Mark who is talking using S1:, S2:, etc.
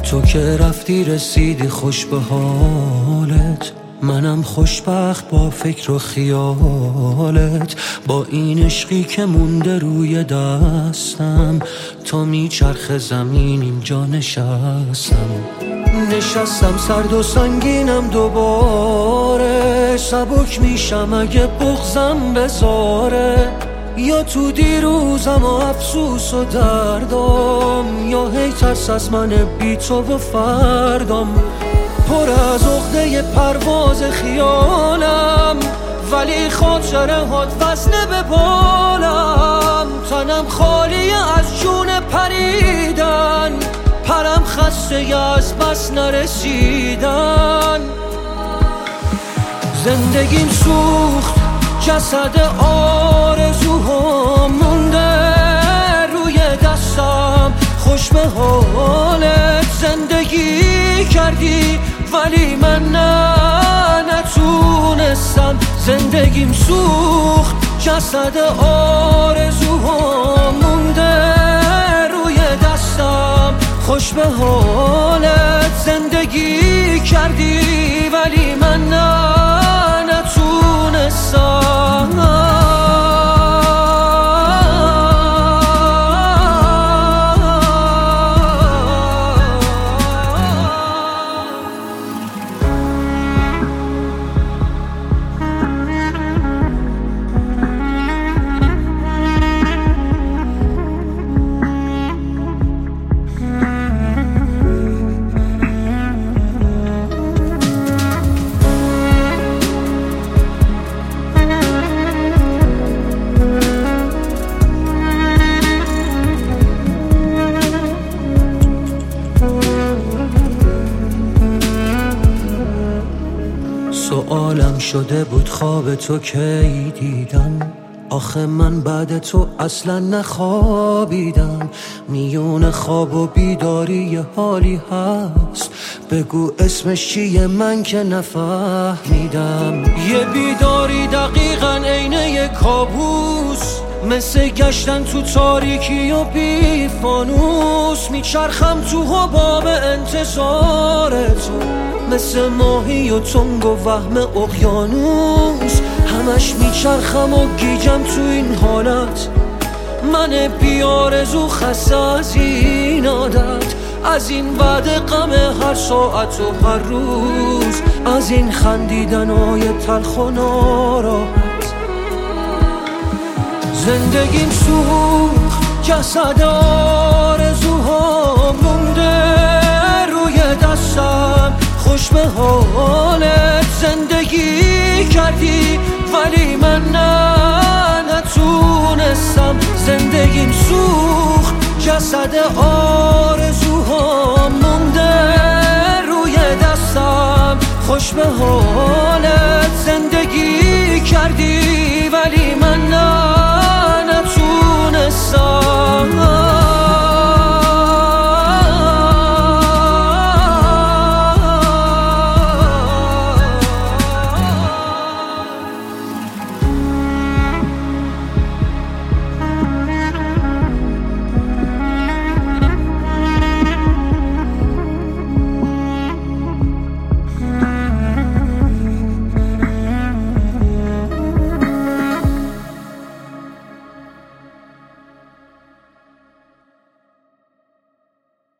S1: تو که رفتی رسیدی خوش به حالت، منم خوشبخت با فکر و خیالت. با این عشقی که مونده روی دستم، تا میچرخ زمین اینجا نشستم. سرد و سنگینم دوباره، سبک میشم اگه بغضم بذاره. یا تو دیروزم و افسوس و دردم، یا هی ترس از من بی تو و فردم. پر از عقده پرواز خیالم، ولی خاطره هات وزنه به بالم. تنم خالی از جون پریدن، پرم خسته از بس نرسیدن. زندگیم سوخت، جسد آرزوها مونده روی دستم. خوش به حالت زندگی کردی، ولی من نتونستم. زندگیم سوخت، جسد آرزوها مونده روی دستم. خوش به حالت زندگی کردی، ولی من نتونستم. سوالم شده بود خواب تو کی دیدم، آخه من بعد تو اصلا نخوابیدم. میون خواب و بیداری یه حالی هست، بگو اسمش چیه من که نفهمیدم. یه بیداری دقیقاً عین یه کابوس، مثل گشتن تو تاریکی و بی فانوس. میچرخم تو حباب انتظار تو، مثل ماهی و تنگ و وهم اقیانوس. همش میچرخم و گیجم تو این حالت، من بیارزو خسته از این عادت. از این وعده غم هر ساعت و هر روز، از این خندیدنهای تلخ و ناراحت. زندگیم سوخت، جسد آرزوها مونده روی دستم. خوش به حالت زندگی کردی، ولی من نتونستم. زندگیم سوخت، جسد آرزوها مونده روی دستم. خوش به حالت زندگی کردی، ولی من نتونستم.